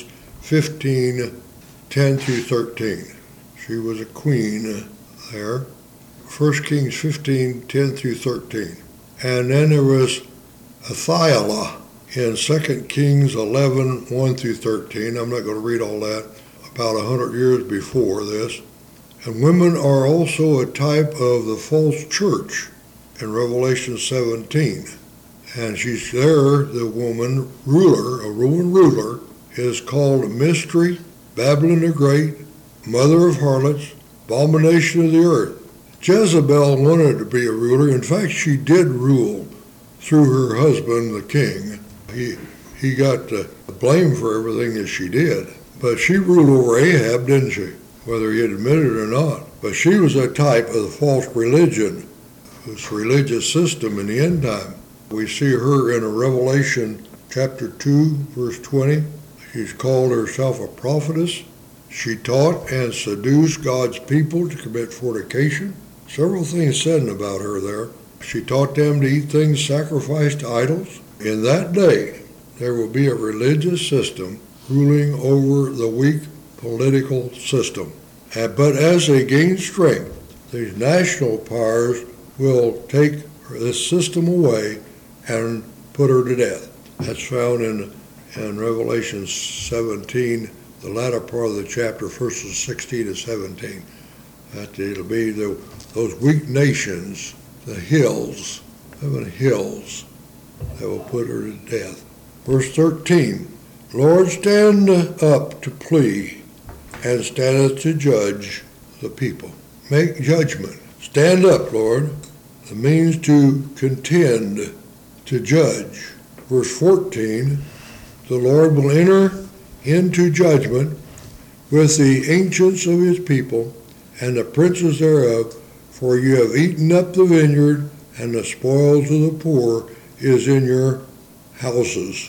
15, 10 through 13. She was a queen there. 1 Kings 15, 10 through 13. And then there was Athaliah in 2 Kings 11, 1 through 13. I'm not going to read all that. About 100 years before this. And women are also a type of the false church in Revelation 17. And she's there, the woman ruler, a Roman ruler, is called Mystery, Babylon the Great, Mother of Harlots, Abomination of the Earth. Jezebel wanted to be a ruler. In fact, she did rule through her husband, the king. He got the blame for everything that she did. But she ruled over Ahab, didn't she? Whether he admitted it or not. But she was a type of the false religion, this religious system in the end time. We see her in a Revelation chapter 2, verse 20. She's called herself a prophetess. She taught and seduced God's people to commit fornication. Several things said about her there. She taught them to eat things sacrificed to idols. In that day, there will be a religious system ruling over the weak political system. But as they gain strength, these national powers will take this system away and put her to death. That's found in Revelation 17, the latter part of the chapter, verses 16 to 17. That it'll be those weak nations, the hills, 7 hills, that will put her to death. Verse 13, Lord, stand up to plead, and standeth to judge the people. Make judgment. Stand up, Lord. It means to contend, to judge. Verse 14, the Lord will enter into judgment with the ancients of his people and the princes thereof, for you have eaten up the vineyard, and the spoils of the poor is in your houses.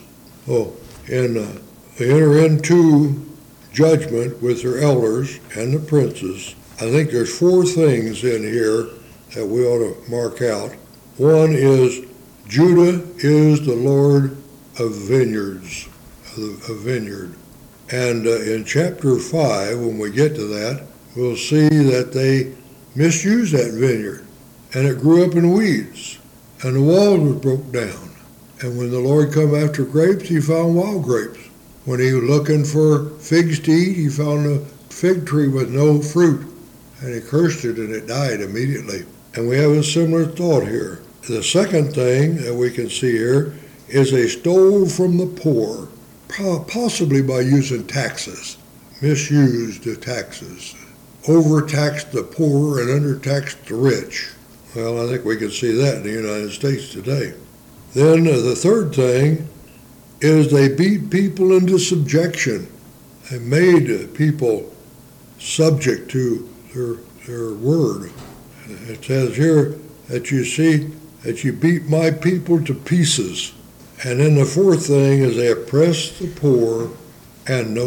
They enter into judgment with their elders and the princes. I think there's 4 things in here that we ought to mark out. One is Judah is the Lord of vineyards, a vineyard. And in chapter 5, when we get to that, we'll see that they misused that vineyard, and it grew up in weeds, and the walls were broke down. And when the Lord come after grapes, he found wild grapes. When he was looking for figs to eat, he found a fig tree with no fruit, and he cursed it, and it died immediately. And we have a similar thought here. The second thing that we can see here is they stole from the poor, possibly by using taxes, misused the taxes, overtaxed the poor and undertaxed the rich. Well, I think we can see that in the United States today. Then the third thing is they beat people into subjection. They made people subject to their word. It says here, that you see that you beat my people to pieces. And then the fourth thing is they oppress the poor and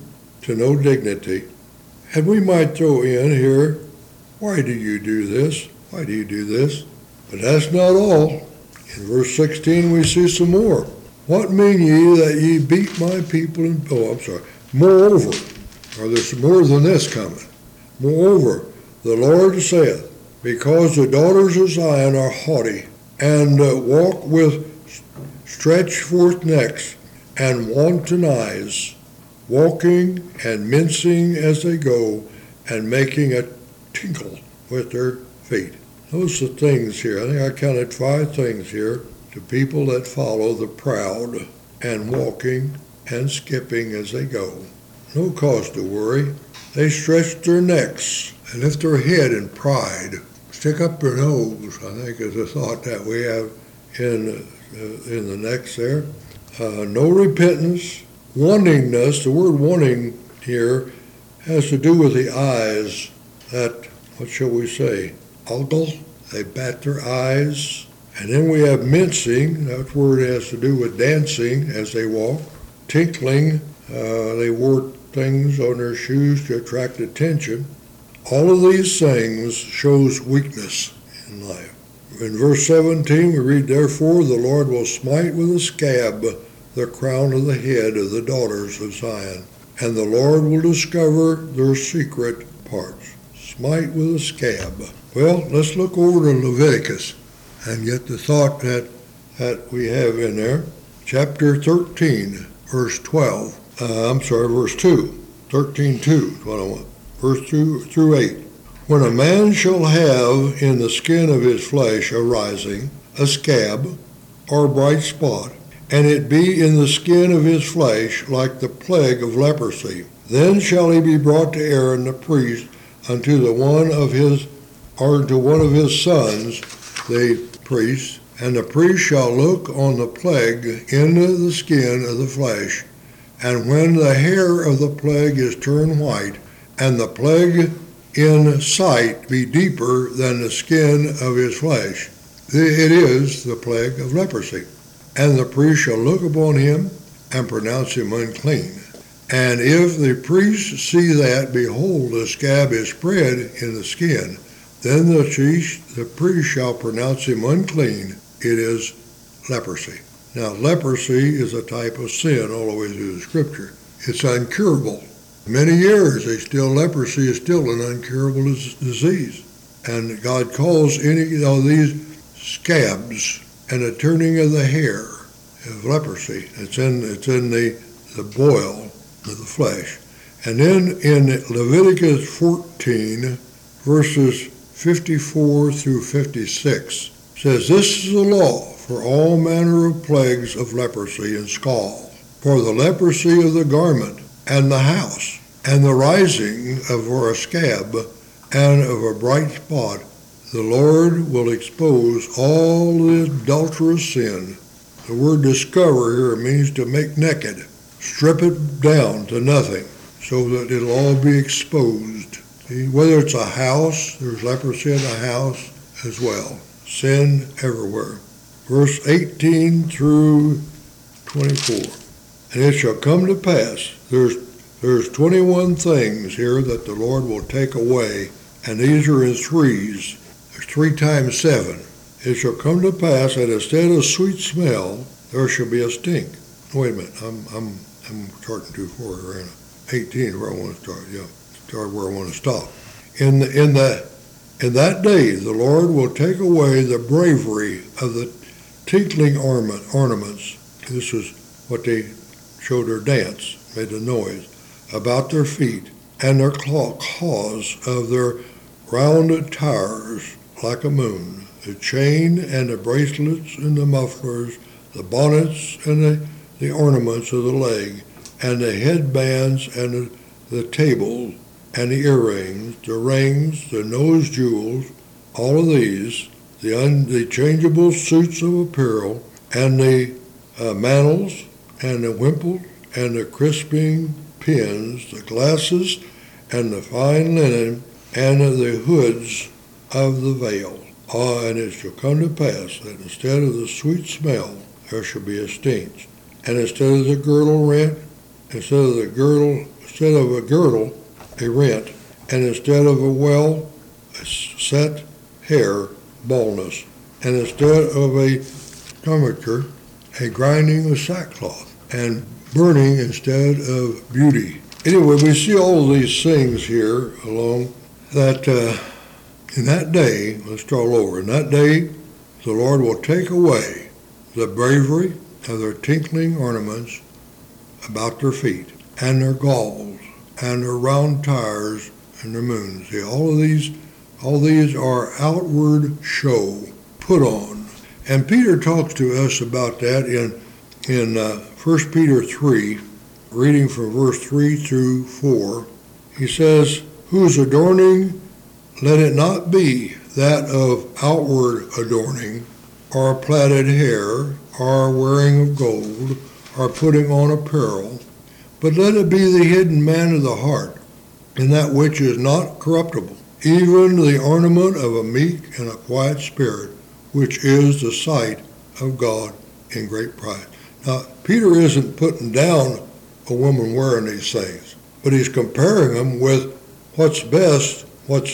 to no dignity. And we might throw in here, why do you do this? Why do you do this? But that's not all. In verse 16 we see some more. What mean ye that ye beat my people Moreover, or there's more than this coming. Moreover, the Lord saith, because the daughters of Zion are haughty, and walk with stretched forth necks, and wanton eyes, walking and mincing as they go, and making a tinkle with their feet. Those are things here. I think I counted 5 things here to people that follow the proud and walking and skipping as they go. No cause to worry. They stretch their necks and lift their head in pride. Stick up their nose, I think, is a thought that we have in the necks there. No repentance. Wantingness, the word wanting here has to do with the eyes that, what shall we say, ogle, they bat their eyes. And then we have mincing, that word has to do with dancing as they walk. Tinkling, they wore things on their shoes to attract attention. All of these things shows weakness in life. In verse 17 we read, therefore the Lord will smite with a scab the crown of the head of the daughters of Zion, and the Lord will discover their secret parts. Smite with a scab. Well, let's look over to Leviticus and get the thought that we have in there. Chapter 13, verse 12. Verse 2. 13:2 is what I want. Verse 2 through 8. When a man shall have in the skin of his flesh a rising, a scab, or bright spot, and it be in the skin of his flesh like the plague of leprosy, then shall he be brought to Aaron the priest unto one of his sons, the priest, and the priest shall look on the plague into the skin of the flesh, and when the hair of the plague is turned white, and the plague in sight be deeper than the skin of his flesh, it is the plague of leprosy. And the priest shall look upon him and pronounce him unclean. And if the priest see that, behold, the scab is spread in the skin, then the priest shall pronounce him unclean. It is leprosy. Now, leprosy is a type of sin all the way through the Scripture. It's uncurable. Many years, leprosy is still an uncurable disease. And God calls any of these scabs and the turning of the hair of leprosy. It's in the boil of the flesh. And then in Leviticus 14, verses 54 through 56, says, this is the law for all manner of plagues of leprosy and scald, for the leprosy of the garment and the house, and the rising of a scab and of a bright spot, the Lord will expose all the adulterous sin. The word discover here means to make naked, strip it down to nothing, so that it'll all be exposed. See, whether it's a house, there's leprosy in a house as well. Sin everywhere. Verse 18 through 24. And it shall come to pass, there's 21 things here that the Lord will take away, and these are in threes. There's 3 times 7. It shall come to pass that instead of sweet smell, there shall be a stink. Wait a minute, I'm starting too far here, ain't I? 18 where I want to start. Yeah, start where I want to stop. In that day, the Lord will take away the bravery of the tinkling ornaments. This is what they showed their dance, made a noise, about their feet, and their claws of their rounded tires like a moon, the chain and the bracelets and the mufflers, the bonnets and the ornaments of the leg, and the headbands and the table and the earrings, the rings, the nose jewels, all of these, the changeable suits of apparel, and the mantles, and the wimples, and the crisping pins, the glasses, and the fine linen, and the hoods of the veil. And it shall come to pass that instead of the sweet smell, there shall be a stench. And instead of the girdle rent, instead of a girdle, a rent, and instead of a well, a set hair, baldness, and instead of a temperature, a grinding of sackcloth, and burning instead of beauty. Anyway, we see all these things here along that in that day, let's start over, in that day the Lord will take away the bravery of their tinkling ornaments about their feet, and their galls, and their round tires, and their moons. See, all these are outward show, put on. And Peter talks to us about that in 1 Peter 3, reading from verse 3 through 4. He says, whose adorning, let it not be that of outward adorning, or plaited hair, or wearing of gold, or putting on apparel, but let it be the hidden man of the heart, in that which is not corruptible, even the ornament of a meek and a quiet spirit, which is the sight of God in great pride. Now, Peter isn't putting down a woman wearing these things, but he's comparing them with what's best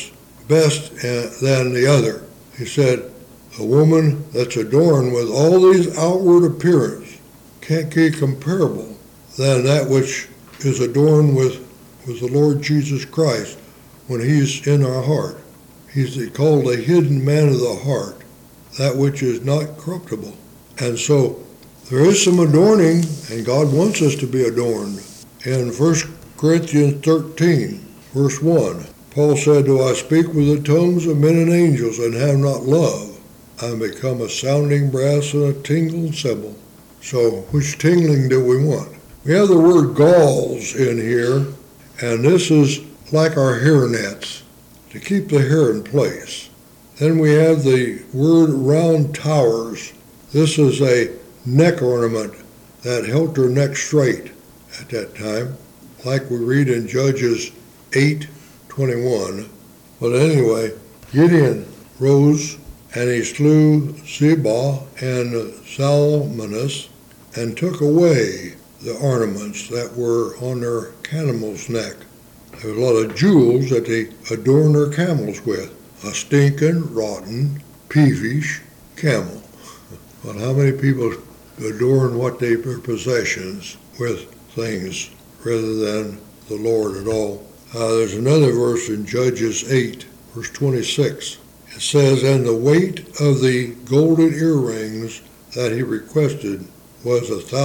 than the other. He said, a woman that's adorned with all these outward appearance can't be comparable than that which is adorned with the Lord Jesus Christ when he's in our heart. He's called the hidden man of the heart, that which is not corruptible. And so there is some adorning, and God wants us to be adorned. In 1 Corinthians 13, verse 1, Paul said, do I speak with the tongues of men and angels and have not love? I am become a sounding brass and a tingling cymbal. So which tingling do we want? We have the word galls in here, and this is like our hair nets, to keep the hair in place. Then we have the word round towers. This is a neck ornament that held her neck straight at that time, like we read in Judges 8:21. But anyway, Gideon rose and he slew Zebah and Salmanus and took away the ornaments that were on their camel's neck. There was a lot of jewels that they adorned their camels with. A stinking, rotten, peevish camel. But how many people adorn their possessions with things rather than the Lord at all? There's another verse in Judges 8, verse 26. It says, and the weight of the golden earrings that he requested was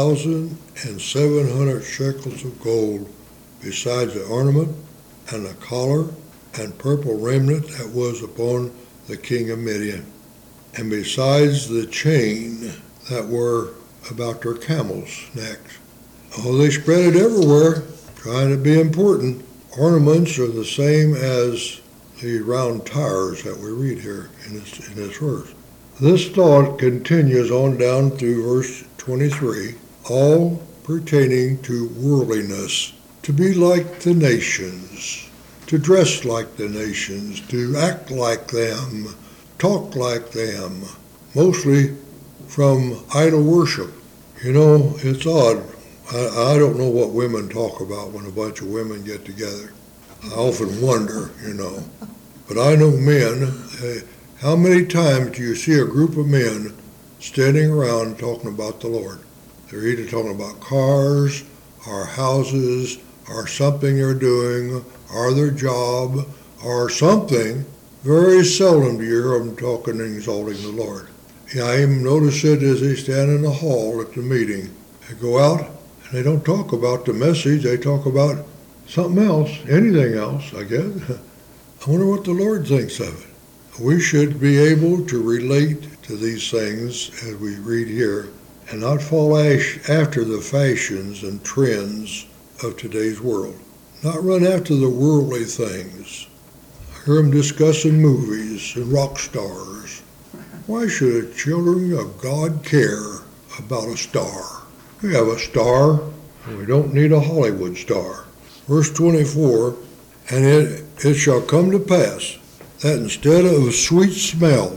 1,700 shekels of gold, besides the ornament and the collar and purple raiment that was upon the king of Midian, and besides the chain that were about their camels' necks. Oh, they spread it everywhere, trying to be important. Ornaments are the same as the round tires that we read here in this verse. This thought continues on down through verse 23, all pertaining to worldliness, to be like the nations, to dress like the nations, to act like them, talk like them, mostly from idol worship. You know, it's odd. I don't know what women talk about when a bunch of women get together. I often wonder, But I know men, how many times do you see a group of men standing around talking about the Lord? They're either talking about cars, or houses, or something they're doing, or their job, or something. Very seldom do you hear them talking and exalting the Lord. I even notice it as they stand in the hall at the meeting. They go out and they don't talk about the message, they talk about something else, anything else, I guess. I wonder what the Lord thinks of it. We should be able to relate to these things as we read here and not fall after the fashions and trends of today's world. Not run after the worldly things. I hear them discussing movies and rock stars. Why should children of God care about a star? We have a star, and we don't need a Hollywood star. Verse 24, and it shall come to pass that instead of a sweet smell,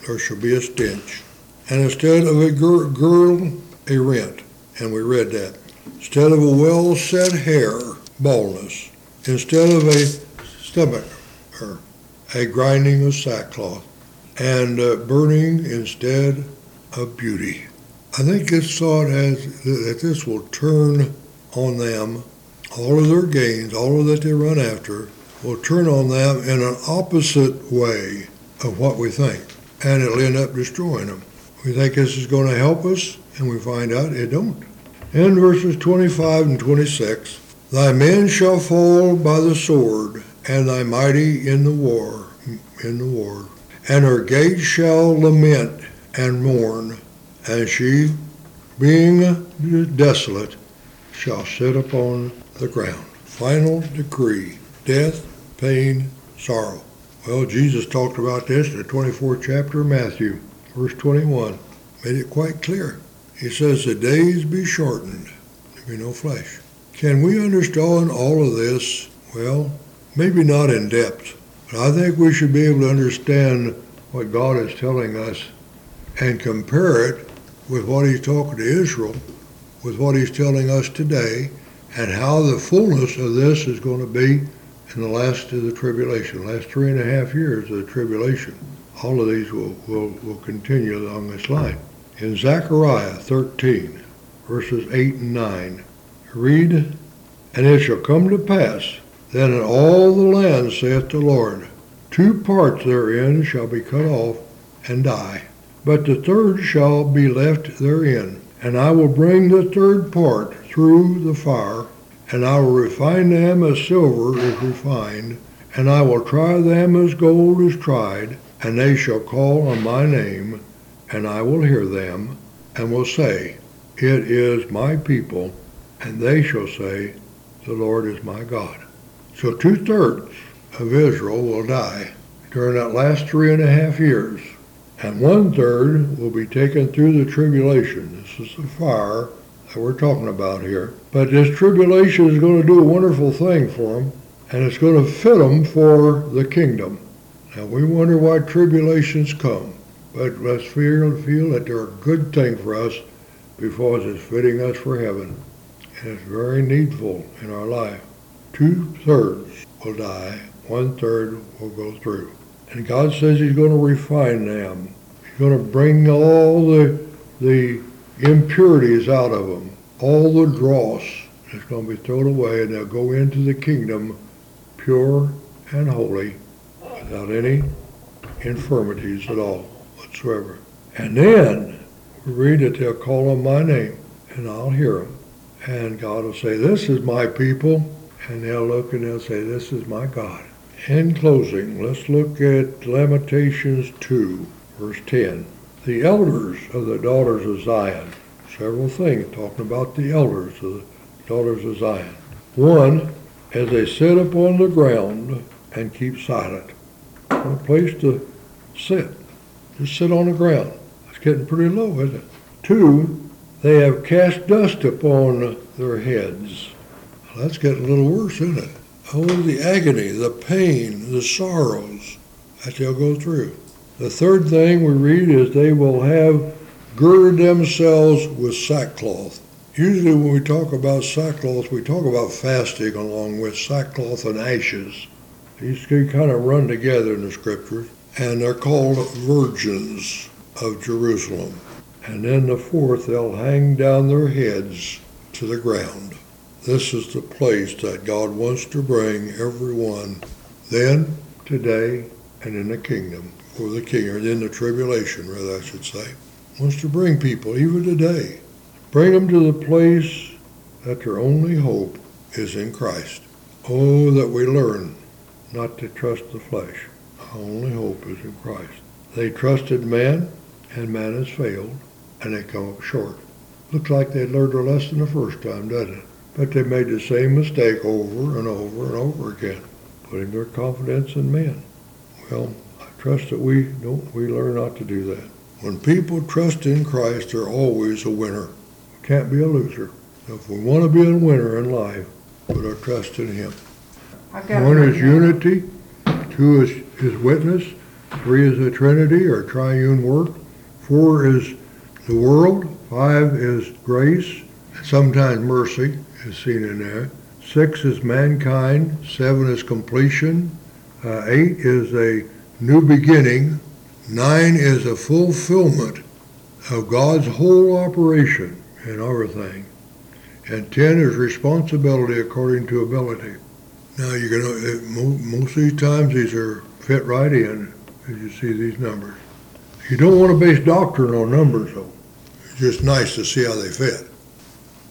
there shall be a stench. And instead of a girdle, a rent. And we read that. Instead of a well-set hair, baldness. Instead of a stomach, or a grinding of sackcloth. And burning instead of beauty. I think it's thought that this will turn on them, all of their gains, all of that they run after, will turn on them in an opposite way of what we think. And it'll end up destroying them. We think this is going to help us, and we find out it don't. In verses 25 and 26, thy men shall fall by the sword, and thy mighty in the war, and her gates shall lament and mourn, and she, being desolate, shall sit upon the ground. Final decree, death, pain, sorrow. Well, Jesus talked about this in the 24th chapter of Matthew, verse 21. Made it quite clear. He says, the days be shortened, there be no flesh. Can we understand all of this? Well, maybe not in depth, but I think we should be able to understand what God is telling us and compare it with what he's talking to Israel, with what he's telling us today, and how the fullness of this is going to be in the last of the tribulation, last 3.5 years of the tribulation. All of these will continue along this line. In Zechariah 13, verses 8 and 9, read, and it shall come to pass, that in all the land, saith the Lord, 2 parts therein shall be cut off and die, but the third shall be left therein. And I will bring the third part through the fire, and I will refine them as silver is refined, and I will try them as gold is tried, and they shall call on my name, and I will hear them, and will say, it is my people, and they shall say, the Lord is my God. So 2/3 of Israel will die during that last 3.5 years, and 1/3 will be taken through the tribulation. This is the fire that we're talking about here. But this tribulation is going to do a wonderful thing for them, and it's going to fit them for the kingdom. Now we wonder why tribulations come, but let's feel that they're a good thing for us because it's fitting us for heaven. And it's very needful in our life. 2/3 will die, 1/3 will go through. And God says he's going to refine them. He's going to bring all the impurities out of them, all the dross is going to be thrown away, and they'll go into the kingdom pure and holy without any infirmities at all whatsoever. And then we read that they'll call on my name, and I'll hear them. And God will say, this is my people, and they'll look and they'll say, this is my God. In closing, let's look at Lamentations 2, verse 10. The elders of the daughters of Zion. Several things talking about the elders of the daughters of Zion. 1, as they sit upon the ground and keep silent. No place to sit. Just sit on the ground. It's getting pretty low, isn't it? 2, they have cast dust upon their heads. Well, that's getting a little worse, isn't it? Oh, the agony, the pain, the sorrows that they'll go through. The third thing we read is they will have girded themselves with sackcloth. Usually when we talk about sackcloth, we talk about fasting along with sackcloth and ashes. These two kind of run together in the scriptures, and they're called virgins of Jerusalem. And then the fourth, they'll hang down their heads to the ground. This is the place that God wants to bring everyone then, today, and in the kingdom, or the king, or in the tribulation, rather I should say. Wants to bring people, even today, bring them to the place that their only hope is in Christ. Oh, that we learn not to trust the flesh. Our only hope is in Christ. They trusted man, and man has failed, and they come up short. Looks like they learned their lesson the first time, doesn't it? But they made the same mistake over and over and over again, putting their confidence in men. Well, I trust that we learn not to do that. When people trust in Christ, they're always a winner. We can't be a loser. So if we want to be a winner in life, put our trust in Him. 1 is unity, 2 is His witness, 3 is the Trinity or triune work. 4 is the world. 5 is grace. Sometimes mercy is seen in there. 6 is mankind. 7 is completion. 8 is a new beginning. 9 is a fulfillment of God's whole operation in everything. And 10 is responsibility according to ability. Now, you're most of these times these are fit right in as you see these numbers. You don't want to base doctrine on numbers, though. It's just nice to see how they fit.